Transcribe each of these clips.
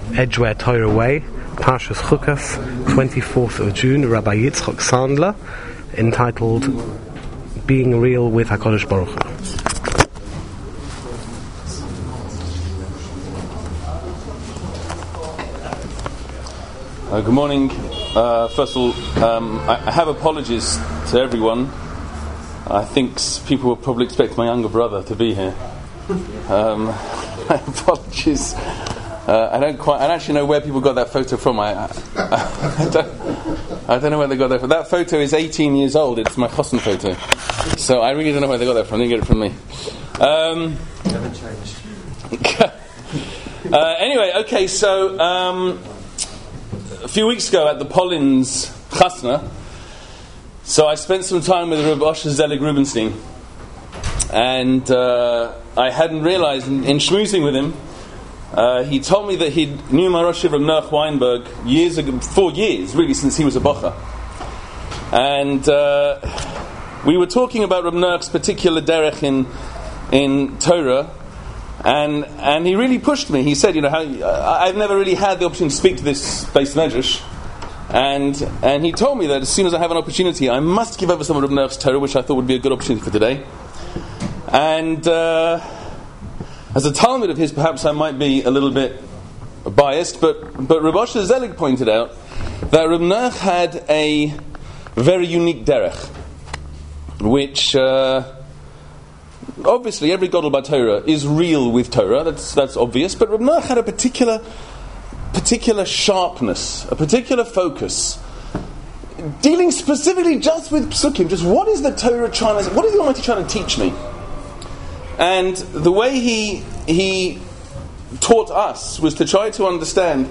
Edgware Torah Way, Parshas Chukas, 24th of June, Rabbi Yitzchak Sandler, entitled Being Real with HaKadosh Baruch Hu. Good morning. First of all, I have apologies to everyone. I think people will probably expect my younger brother to be here. Apologies. I don't actually know where people got that photo from. I don't know where they got that from. That photo is 18 years old. It's my Chosn photo. So I really don't know where they got that from. They didn't get it from me. Never changed. Anyway, okay, so a few weeks ago at the Pollins Chasna, so I spent some time with Rabbi Osher Zelig Rubenstein, and I hadn't realized in schmoozing with him, he told me that he knew my Rosh Hashanah Noach Weinberg years ago, 4 years really, since he was a bocher, and we were talking about Reb Noach's particular derech in Torah. And he really pushed me. He said, how I've never really had the opportunity to speak to this Beis Medrash, and he told me that as soon as I have an opportunity, I must give over some of Reb Noach's Torah, which I thought would be a good opportunity for today. And as a Talmud of his, perhaps I might be a little bit biased, but Reb Osher Zelig pointed out that Reb Noach had a very unique derech, which obviously every Gadol B'Torah is real with Torah, that's obvious, but Reb Noach had a particular sharpness, a particular focus, dealing specifically just with Psukim, just what is the Torah what is the Almighty trying to teach me? And the way he taught us was to try to understand.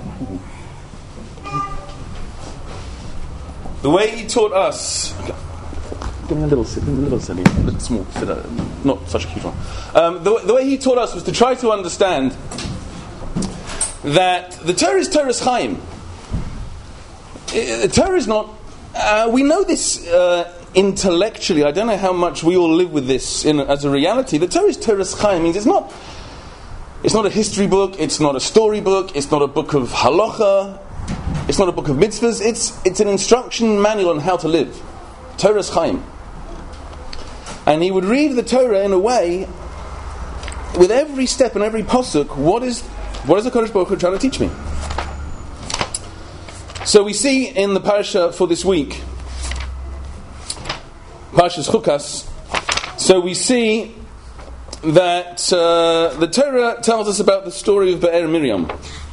The way he taught us. Give me a little silly, small, not such a huge one. The way he taught us was to try to understand that the Torah is Torah's Chaim. The Torah is not. We know this intellectually. I don't know how much we all live with this as a reality. The Torah is Torah's Chaim. Means it's not a history book. It's not a story book. It's not a book of halacha. It's not a book of mitzvahs. It's an instruction manual on how to live. Torah's Chaim. And he would read the Torah in a way, with every step and every pasuk, what is the Kodesh Baruch Hu trying to teach me? So we see in the parasha for this week, Parashas Chukas, so we see that the Torah tells us about the story of Be'er Miriam.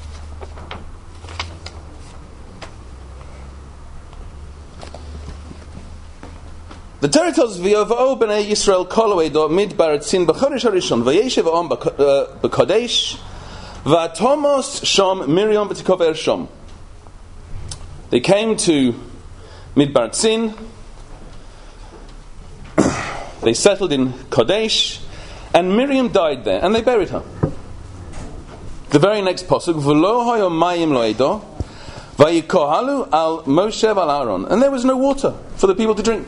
The Torah tells us, "V'yova'o b'nei Yisrael kol ha'edo midbar tzin b'chodesh harishon v'yeshev ha'om b'kodesh v'atomos shom Miriam v'tikover shom." They came to Midbar Tzin. They settled in Kodesh, and Miriam died there, and they buried her. The very next pasuk, "V'lo hayo mayim lo'edo v'yikohalu al Moshe v'al Aaron," and there was no water for the people to drink.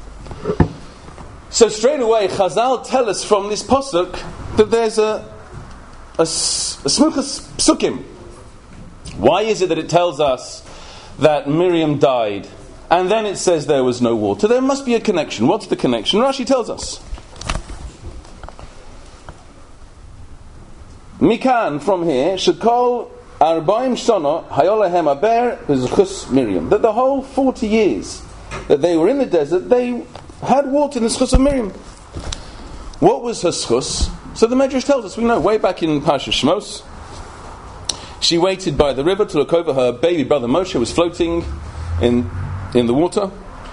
So straight away, Chazal tell us from this pasuk that there's a smuchas psukim. Why is it that it tells us that Miriam died, and then it says there was no water? There must be a connection. What's the connection? Rashi tells us. Mikan, from here, shekol arbaim shana hayolahem aber b'zchus Miriam. That the whole 40 years that they were in the desert, they had water in the schus of Miriam. What was her schus? So the Medrash tells us, we know, way back in Parashas Shmos, she waited by the river to look over her baby brother Moshe was floating in the water.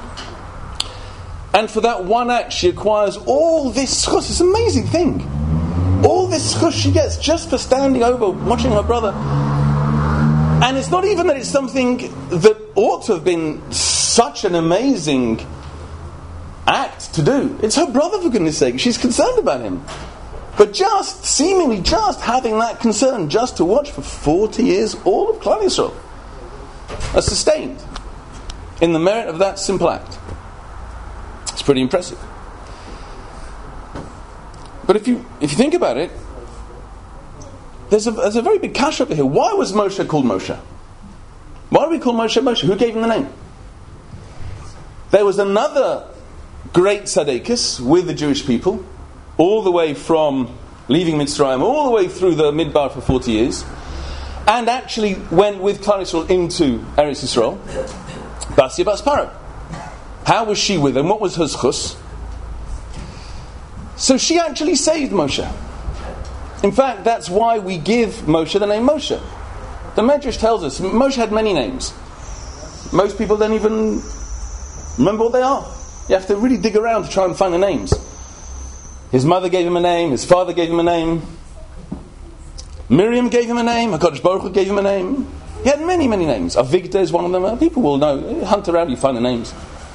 And for that one act, she acquires all this schus. It's an amazing thing. All this schus she gets just for standing over, watching her brother. And it's not even that it's something that ought to have been such an amazing act to do. It's her brother, for goodness sake. She's concerned about him. But seemingly just having that concern, just to watch for 40 years all of Klal Yisrael are sustained in the merit of that simple act. It's pretty impressive. But if you think about it, there's a very big kasha over here. Why was Moshe called Moshe? Why do we call Moshe Moshe? Who gave him the name? There was another great tzaddikus with the Jewish people, all the way from leaving Mitzrayim, all the way through the Midbar for 40 years, and actually went with Klal Yisrael into Eretz Yisrael, Basia Bas Paro. How was she with him? What was her zchus? So she actually saved Moshe. In fact, that's why we give Moshe the name Moshe. The Medrash tells us Moshe had many names. Most people don't even remember what they are. You have to really dig around to try and find the names. His mother gave him a name, his father gave him a name, Miriam gave him a name, HaKadosh Baruch Hu gave him a name. He had many, many names. Avigdor is one of them. People will know. Hunt around, you find the names.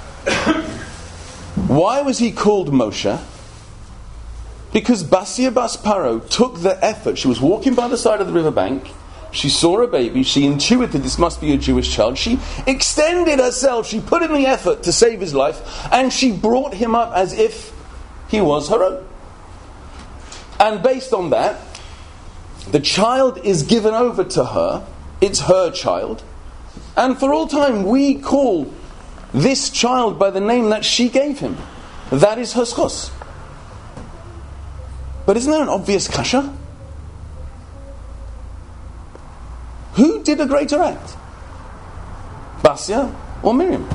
Why was he called Moshe? Because Basia Bas Paro took the effort. She was walking by the side of the riverbank. She saw a baby. She intuited this must be a Jewish child. She extended herself. She put in the effort to save his life. And she brought him up as if he was her own. And based on that, the child is given over to her. It's her child. And for all time, we call this child by the name that she gave him. That is her zchus. But isn't there an obvious kasha? Who did a greater act? Basia or Miriam?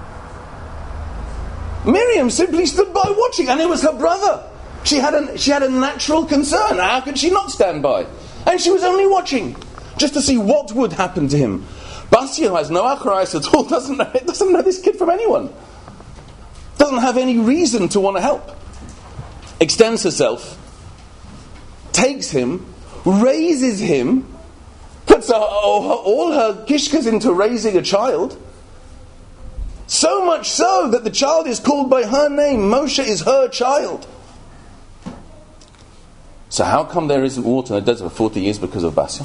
Miriam simply stood by watching, and it was her brother. She had a natural concern. How could she not stand by? And she was only watching, just to see what would happen to him. Basia, who has no achrayus at all, doesn't know this kid from anyone. Doesn't have any reason to want to help. Extends herself, takes him, raises him, puts all her kishkas into raising a child. So much so that the child is called by her name. Moshe is her child. So how come there isn't water in the desert for 40 years because of Basia?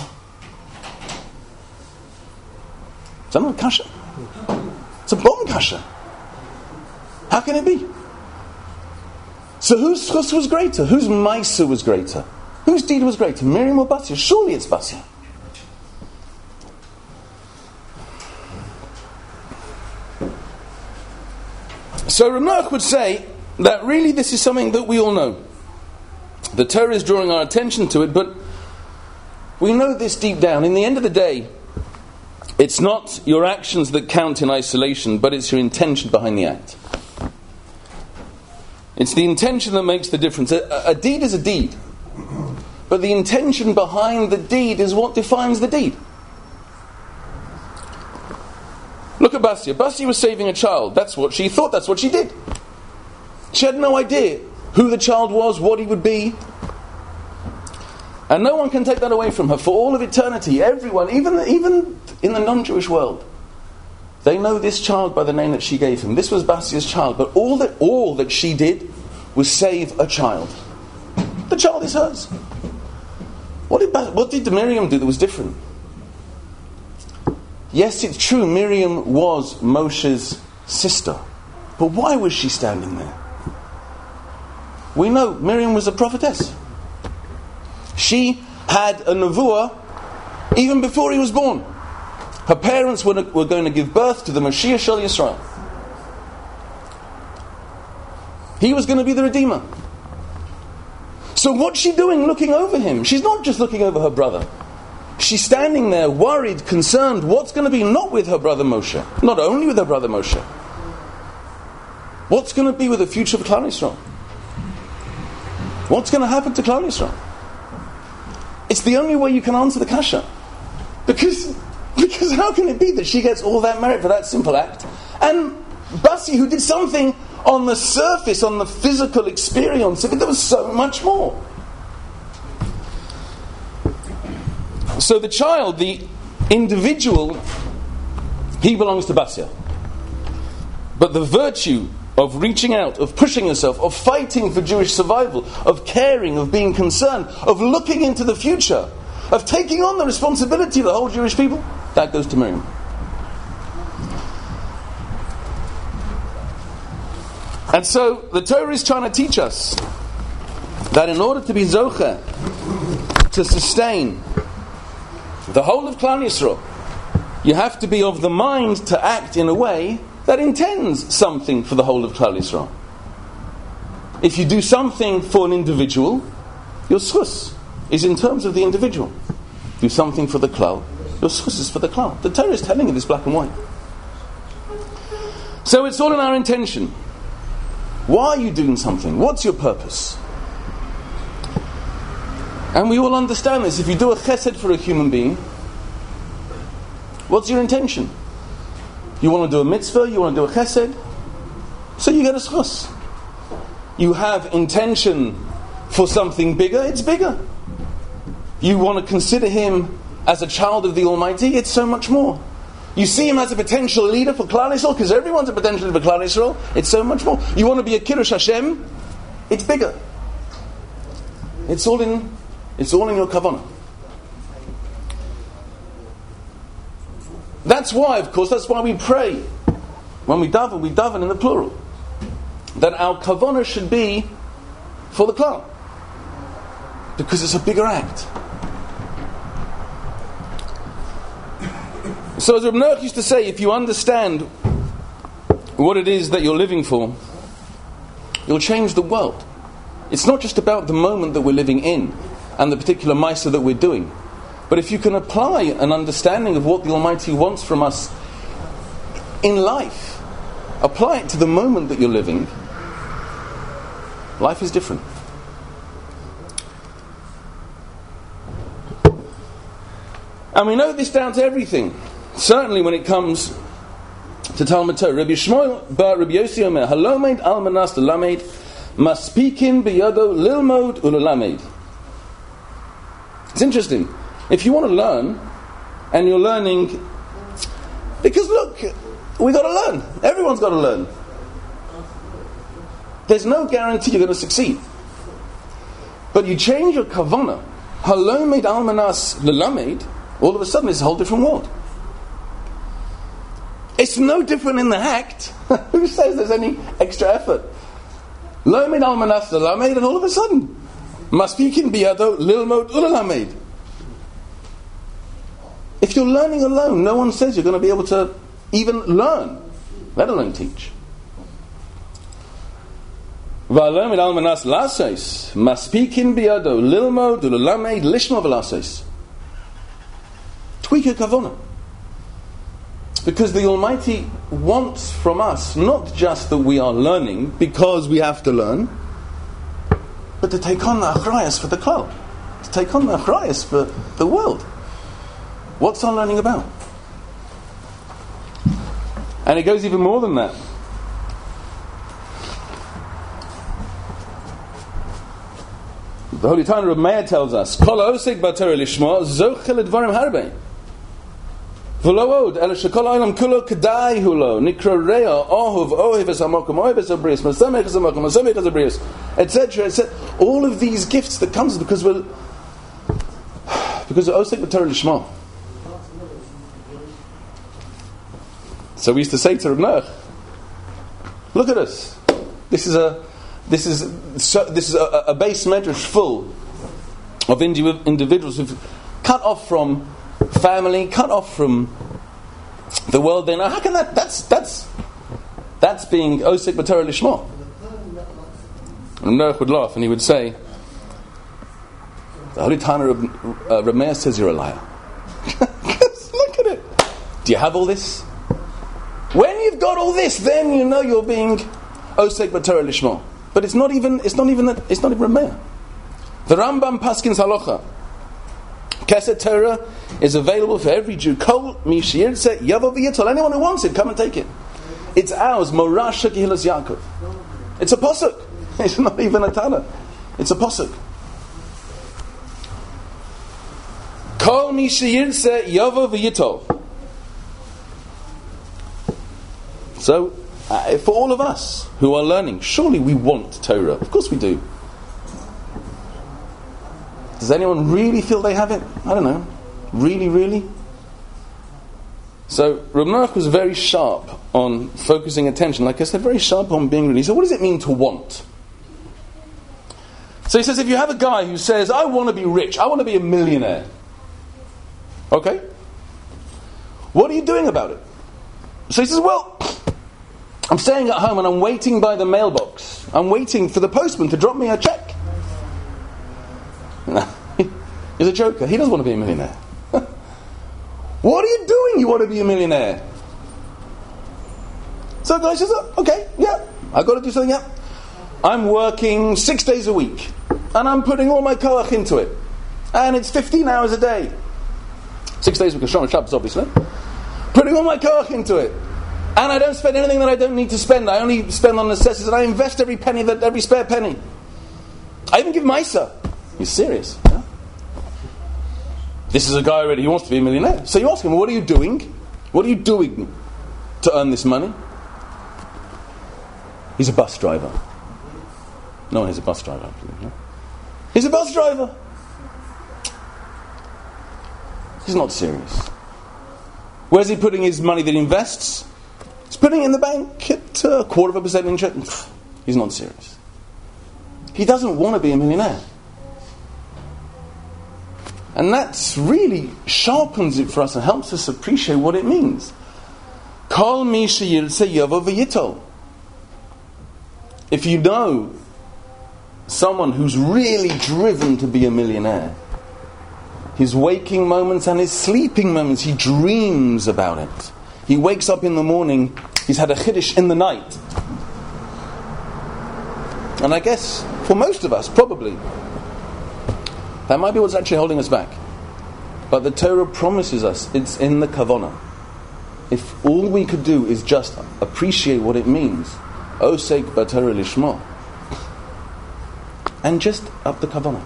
Is that not a kasha? It's a bomb kasha. How can it be? So whose zchus was greater? Whose maisa was greater? Whose deed was greater? Miriam or Basia? Surely it's Basia. So Rav would say that really this is something that we all know. The Torah is drawing our attention to it, but we know this deep down. In the end of the day, it's not your actions that count in isolation, but it's your intention behind the act. It's the intention that makes the difference. A deed is a deed, but the intention behind the deed is what defines the deed. Look at Basia. Basia was saving a child. That's what she thought. That's what she did. She had no idea who the child was, what he would be. And no one can take that away from her. For all of eternity, everyone, even in the non-Jewish world, they know this child by the name that she gave him. This was Basia's child. But all that she did was save a child. The child is hers. What did Miriam do that was different? Yes, it's true, Miriam was Moshe's sister. But why was she standing there? We know Miriam was a prophetess. She had a nevuah even before he was born. Her parents were going to give birth to the Mashiach Shel Yisrael. He was going to be the Redeemer. So what's she doing looking over him? She's not just looking over her brother. She's standing there worried, concerned, what's going to be not with her brother Moshe, not only with her brother Moshe. What's going to be with the future of Klal Yisrael? What's going to happen to Klal Yisrael? It's the only way you can answer the kasha. Because how can it be that she gets all that merit for that simple act? And Basi, who did something on the surface, on the physical experience, there was so much more. So the child, the individual, he belongs to Basia. But the virtue of reaching out, of pushing herself, of fighting for Jewish survival, of caring, of being concerned, of looking into the future, of taking on the responsibility of the whole Jewish people, that goes to Miriam. And so the Torah is trying to teach us that in order to be Zocheh to sustain the whole of Klal Yisrael, you have to be of the mind to act in a way that intends something for the whole of Klal Yisrael. If you do something for an individual, your schus is in terms of the individual. Do something for the Klal, your schus is for the Klal. The Torah is telling you this black and white. So it's all in our intention. Why are you doing something? What's your purpose? And we all understand this. If you do a chesed for a human being, what's your intention? You want to do a mitzvah, you want to do a chesed, so you get a schus. You have intention for something bigger, it's bigger. You want to consider him as a child of the Almighty, it's so much more. You see him as a potential leader for Klal Yisrael, because everyone's a potential leader for Klal Yisrael, it's so much more. You want to be a Kiddush Hashem, it's bigger. It's all in your kavanah. That's why, of course, that's why we pray. When we daven in the plural. That our kavanah should be for the klal. Because it's a bigger act. So as Reb Noach used to say, if you understand what it is that you're living for, you'll change the world. It's not just about the moment that we're living in and the particular maisa that we're doing. But if you can apply an understanding of what the Almighty wants from us in life, apply it to the moment that you're living, life is different. And we know this down to everything. Certainly when it comes to Talmud Torah. Rabbi Shmuel bar Rabbi Yossi Omer, Halomed al manas lelamed, maspikin biyado lilmod ulelamed. It's interesting. If you want to learn, and you're learning, because look, we got to learn. Everyone's got to learn. There's no guarantee you're going to succeed. But you change your kavanah, Halomed al manas lelamed, all of a sudden it's a whole different world. It's no different in the act. Who says there's any extra effort? Lomed al manas lelamed, and all of a sudden, maspikin biyado lilmod ulelamed. If you're learning alone, no one says you're going to be able to even learn, let alone teach. V'alomed al manas lasos, maspikin biyado lilmod ulelamed lishma v'lasos. Tweak your kavanah. Because the Almighty wants from us not just that we are learning because we have to learn, but to take on the achrayas for the klal, to take on the achrayas for the world. What's our learning about? And it goes even more than that. The Holy Tana of Meir tells us, Kol ha'osek b'Torah lishma zochel ledvarim harbei. V'lo od, ela shekol ha'olam kulo kedai hu lo, nikra rea, ohuv, ohev es hamokum, ohev es habrius, masamech es hamokum, masamech es habrius, etc., etc. All of these gifts that comes because we're osek b'Torah lishma. So we used to say to Reb Noach, look at us. This is a base medrash full of individuals who've cut off from family, cut off from the world. Then how can that's being osek b'Torah lishma? And Noach would laugh and he would say, the Holy Tana of Reb Meir says you're a liar. Look at it. Do you have all this? When you've got all this, then you know you're being osek b'Torah lishma. But it's not even Reb Meir. The Rambam paskins halacha. Kesed Torah is available for every Jew. Kol mi sheyirtze yavo v'yitol. Anyone who wants it, come and take it. It's ours. Morasha Kehilas Yaakov. It's a pasuk. It's not even a Tana. It's a pasuk. Kol mi sheyirtze yavo v'yitol. So, for all of us who are learning, surely we want Torah. Of course we do. Does anyone really feel they have it? I don't know. Really, really? So, Reb Noach was very sharp on focusing attention. Like I said, very sharp on being really. So what does it mean to want? So he says, if you have a guy who says, I want to be rich, I want to be a millionaire. Okay. What are you doing about it? So he says, well, I'm staying at home and I'm waiting by the mailbox. I'm waiting for the postman to drop me a check. He's a joker. He doesn't want to be a millionaire. What are you doing? You want to be a millionaire? So the guy says, oh, okay, yeah, I've got to do something, yeah. I'm working 6 days a week. And I'm putting all my koach into it. And it's 15 hours a day. 6 days a week, Shom Shabbos, obviously. Putting all my koach into it. And I don't spend anything that I don't need to spend. I only spend on necessities. And I invest every spare penny. I even give Maisa. He's serious. Yeah? This is a guy already who wants to be a millionaire. So you ask him, what are you doing? What are you doing to earn this money? He's a bus driver. No one is a bus driver. No? He's a bus driver. He's not serious. Where's he putting his money that he invests? He's putting it in the bank at 0.25% interest. He's not serious. He doesn't want to be a millionaire. And that really sharpens it for us and helps us appreciate what it means. Kol mi sheyirtzeh yavo v'yitol. If you know someone who's really driven to be a millionaire, his waking moments and his sleeping moments, he dreams about it. He wakes up in the morning, he's had a chiddush in the night. And I guess, for most of us, probably, that might be what's actually holding us back. But the Torah promises us it's in the kavanah. If all we could do is just appreciate what it means, osek b'Torah lishma, and just up the kavanah.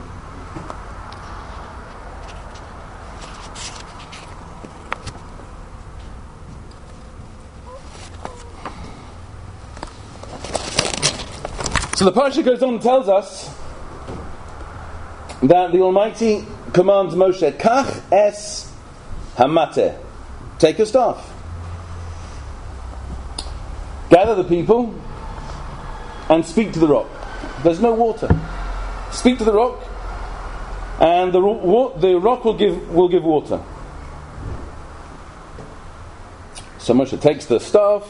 So the parasha goes on and tells us that the Almighty commands Moshe, Kach es hamateh, take your staff, gather the people and speak to the rock. There's no water. Speak to the rock, and the rock will give water. So Moshe takes the staff,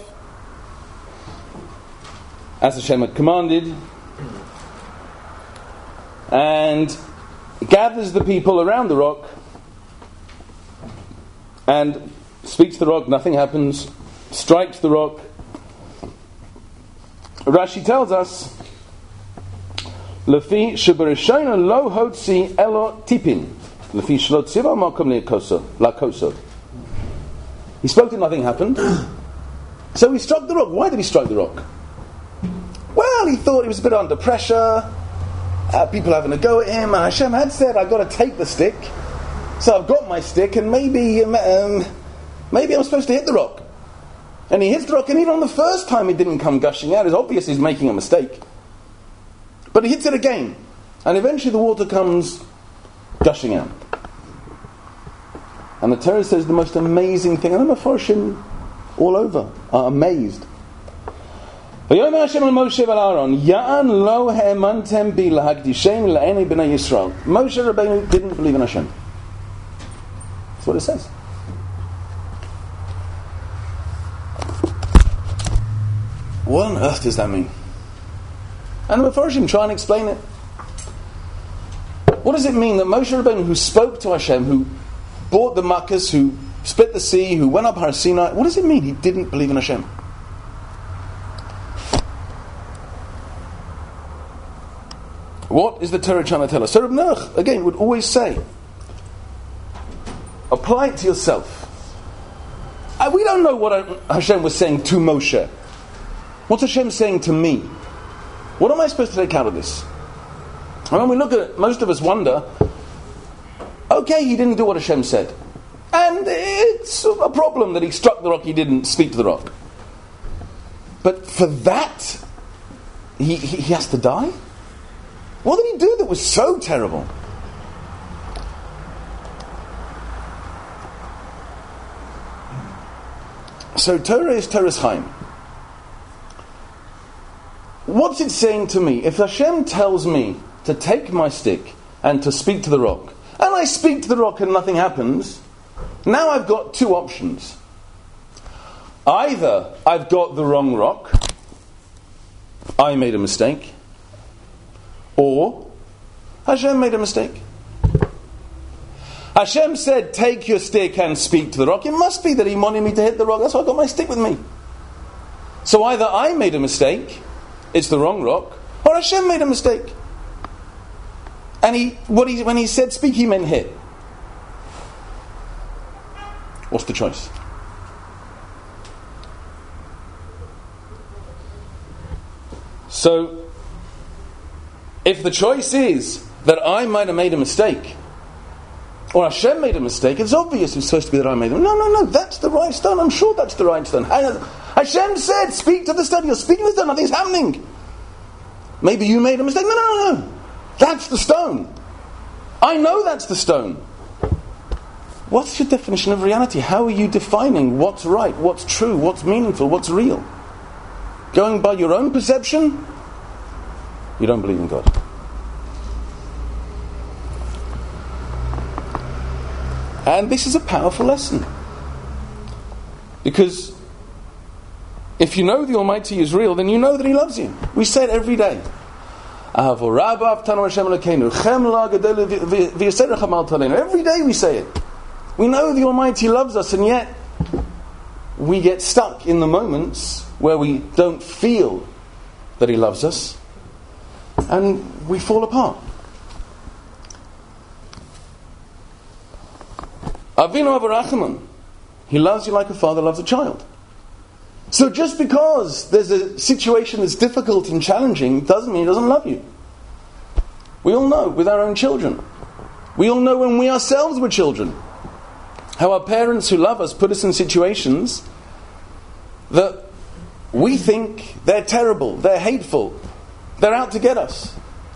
as Hashem had commanded, and gathers the people around the rock and speaks to the rock. Nothing happens. Strikes the rock. Rashi tells us, Lefi shebereshona lo hotzi elo tipin, lefi shelo tziva makom lakoso. He spoke and nothing happened. So he struck the rock. Why did he strike the rock? Well, he thought he was a bit under pressure. People having a go at him, and Hashem had said, I've got to take the stick. So I've got my stick, and maybe I'm supposed to hit the rock. And he hits the rock, and even on the first time it didn't come gushing out. It's obvious he's making a mistake. But he hits it again, and eventually the water comes gushing out. And the Torah says the most amazing thing, and the Mefarshim all over are amazed. V'yomer Hashem al Moshe v'Aaron, Ya'an lo ha'emantem bi lahakdishem la'enei b'nei Yisrael. Moshe Rabbeinu didn't believe in Hashem. That's what it says. What on earth does that mean? And the Mefarshim try and explain it. What does it mean that Moshe Rabbeinu, who spoke to Hashem, who bought the Makkahs, who split the sea, who went up Har Sinai, what does it mean he didn't believe in Hashem? What is the Torah trying to tell us? So Reb Noach, again, would always say, apply it to yourself. We don't know what Hashem was saying to Moshe. What's Hashem saying to me? What am I supposed to take out of this? And when we look at it, most of us wonder, okay, he didn't do what Hashem said. And it's a problem that he struck the rock, he didn't speak to the rock. But for that, he has to die? What did he do that was so terrible? So Torah is Torah's Chaim. What's it saying to me? If Hashem tells me to take my stick and to speak to the rock, and I speak to the rock and nothing happens, now I've got two options. Either I've got the wrong rock, I made a mistake, or Hashem made a mistake. Hashem said, take your stick and speak to the rock. It must be that He wanted me to hit the rock. That's why I got my stick with me. So either I made a mistake, it's the wrong rock, or Hashem made a mistake. And when He said speak, He meant hit. What's the choice? So, if the choice is that I might have made a mistake, or Hashem made a mistake, it's obvious it's supposed to be that I made them. No, that's the right stone. I'm sure that's the right stone. Hashem said, speak to the stone. You're speaking to the stone, nothing's happening. Maybe you made a mistake. No. That's the stone. I know that's the stone. What's your definition of reality? How are you defining what's right, what's true, what's meaningful, what's real? Going by your own perception, you don't believe in God. And this is a powerful lesson. Because if you know the Almighty is real, then you know that He loves you. We say it every day. Every day we say it. We know the Almighty loves us, and yet we get stuck in the moments where we don't feel that He loves us, and we fall apart. Avinu Avarachman, He loves you like a father loves a child. So just because there's a situation that's difficult and challenging doesn't mean He doesn't love you. We all know with our own children. We all know when we ourselves were children how our parents who love us put us in situations that we think they're terrible, they're hateful, they're out to get us.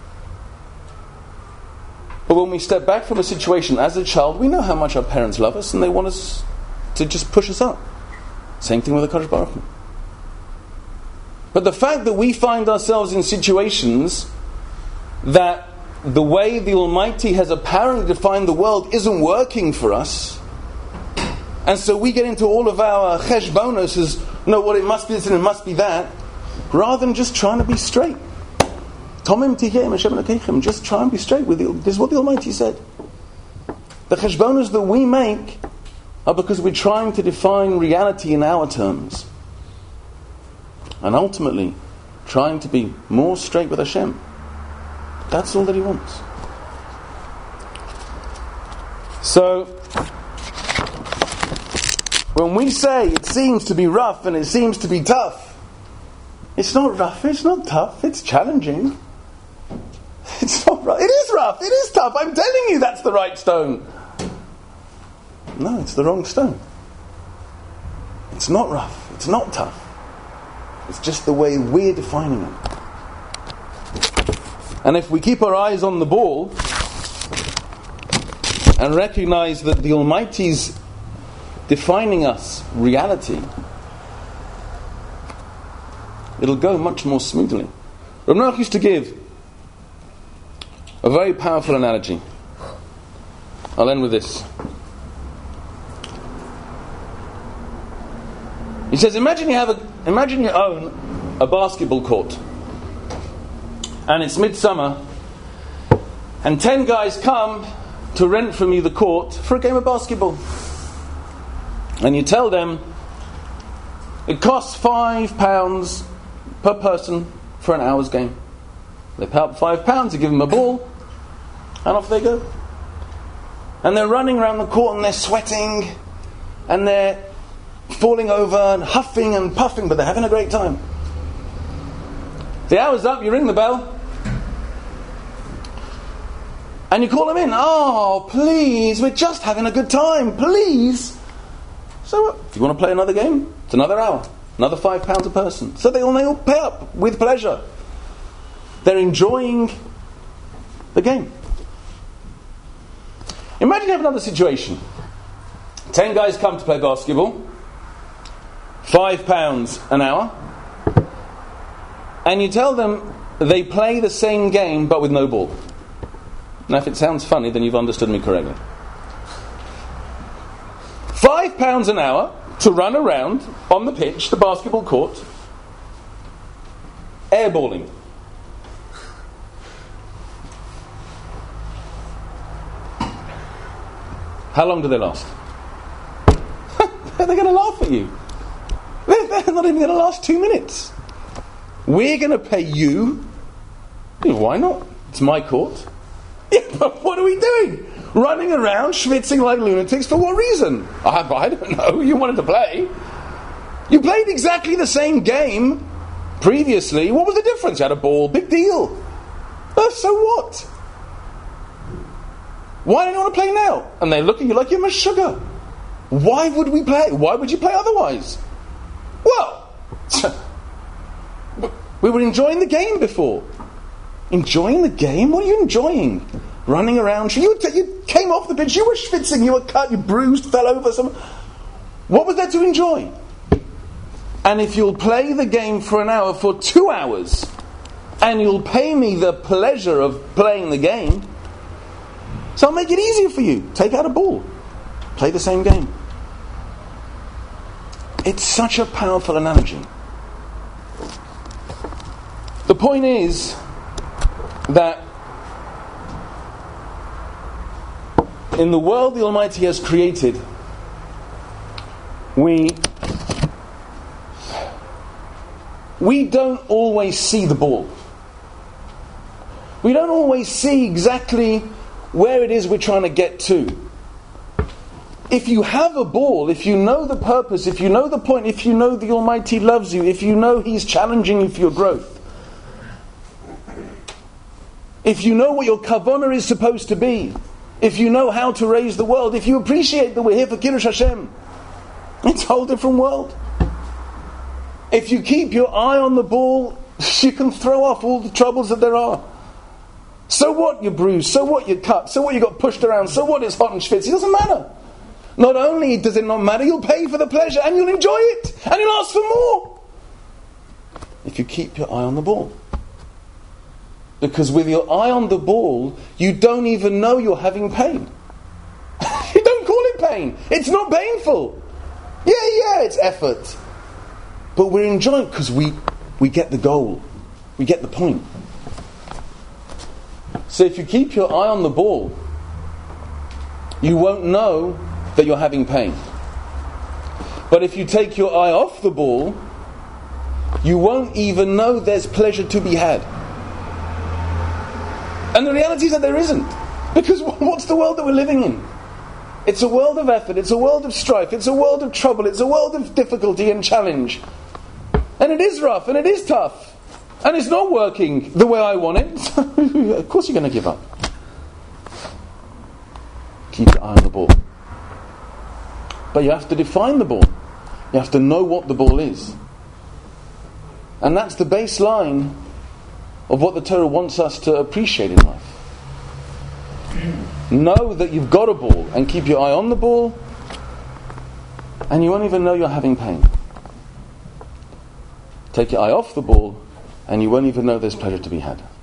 But when we step back from a situation as a child, we know how much our parents love us and they want us to just push us up. Same thing with the Kadosh Baruch Hu. But the fact that we find ourselves in situations that the way the Almighty has apparently defined the world isn't working for us, and so we get into all of our cheshbonos as, no, what it must be this and it must be that, rather than just trying to be straight. Just try and be straight with you. This is what the Almighty said. The cheshbonos that we make are because we're trying to define reality in our terms. And ultimately, trying to be more straight with Hashem. That's all that He wants. So, when we say it seems to be rough and it seems to be tough, it's not rough, it's not tough, it's challenging. It's not rough. It is rough, it is tough. I'm telling you that's the right stone. No, it's the wrong stone. It's not rough, it's not tough. It's just the way we're defining it. And if we keep our eyes on the ball and recognize that the Almighty's defining us reality, it'll go much more smoothly. Rav Noach used to give a very powerful analogy. I'll end with this. He says, imagine you own a basketball court, and it's midsummer, and 10 guys come to rent from you the court for a game of basketball. And you tell them it costs £5 per person for an hour's game. They pay up £5, you give them a ball, and off they go. And they're running around the court and they're sweating and they're falling over and huffing and puffing, but they're having a great time. The hour's up, you ring the bell and you call them in. Oh, please, we're just having a good time, please. So what? If you want to play another game, it's another hour, another £5 a person. So they all pay up with pleasure. They're enjoying the game. Imagine you have another situation. 10 guys come to play basketball, £5 an hour, and you tell them they play the same game but with no ball. Now, if it sounds funny, then you've understood me correctly. £5 an hour to run around on the pitch, the basketball court, airballing. How long do they last? They're going to laugh at you. They're not even going to last 2 minutes. We're going to pay you. Why not? It's my court. Yeah, but what are we doing? Running around, schwitzing like lunatics, for what reason? I don't know. You wanted to play. You played exactly the same game previously. What was the difference? You had a ball. Big deal. So what? Why don't you want to play now? And they look at you like you're sugar. Why would we play? Why would you play otherwise? Well, we were enjoying the game before. Enjoying the game? What are you enjoying? Running around? You came off the pitch, you were schwitzing, you were cut, you bruised, fell over. What was there to enjoy? And if you'll play the game for an hour, for 2 hours, and you'll pay me the pleasure of playing the game, so I'll make it easier for you. Take out a ball. Play the same game. It's such a powerful analogy. The point is that in the world the Almighty has created, we don't always see the ball. We don't always see exactly where it is we're trying to get to. If you have a ball, if you know the purpose, if you know the point, if you know the Almighty loves you, if you know He's challenging you for your growth, if you know what your kavanah is supposed to be, if you know how to raise the world, if you appreciate that we're here for Kiddush Hashem, it's a whole different world. If you keep your eye on the ball, you can throw off all the troubles that there are. So what you're bruised, so what you're cut, so what you got pushed around, so what it's hot and schwitz, it doesn't matter. Not only does it not matter, you'll pay for the pleasure and you'll enjoy it and you'll ask for more. If you keep your eye on the ball. Because with your eye on the ball, you don't even know you're having pain. You don't call it pain. It's not painful. Yeah, it's effort. But we're enjoying because we get the goal. We get the point. So if you keep your eye on the ball, you won't know that you're having pain. But if you take your eye off the ball, you won't even know there's pleasure to be had. And the reality is that there isn't. Because what's the world that we're living in? It's a world of effort, it's a world of strife, it's a world of trouble, it's a world of difficulty and challenge. And it is rough, and it is tough. And it's not working the way I want it. Of course you're going to give up. Keep your eye on the ball. But you have to define the ball. You have to know what the ball is. And that's the baseline of what the Torah wants us to appreciate in life. Know that you've got a ball and keep your eye on the ball, and you won't even know you're having pain. Take your eye off the ball and you won't even know there's pleasure to be had.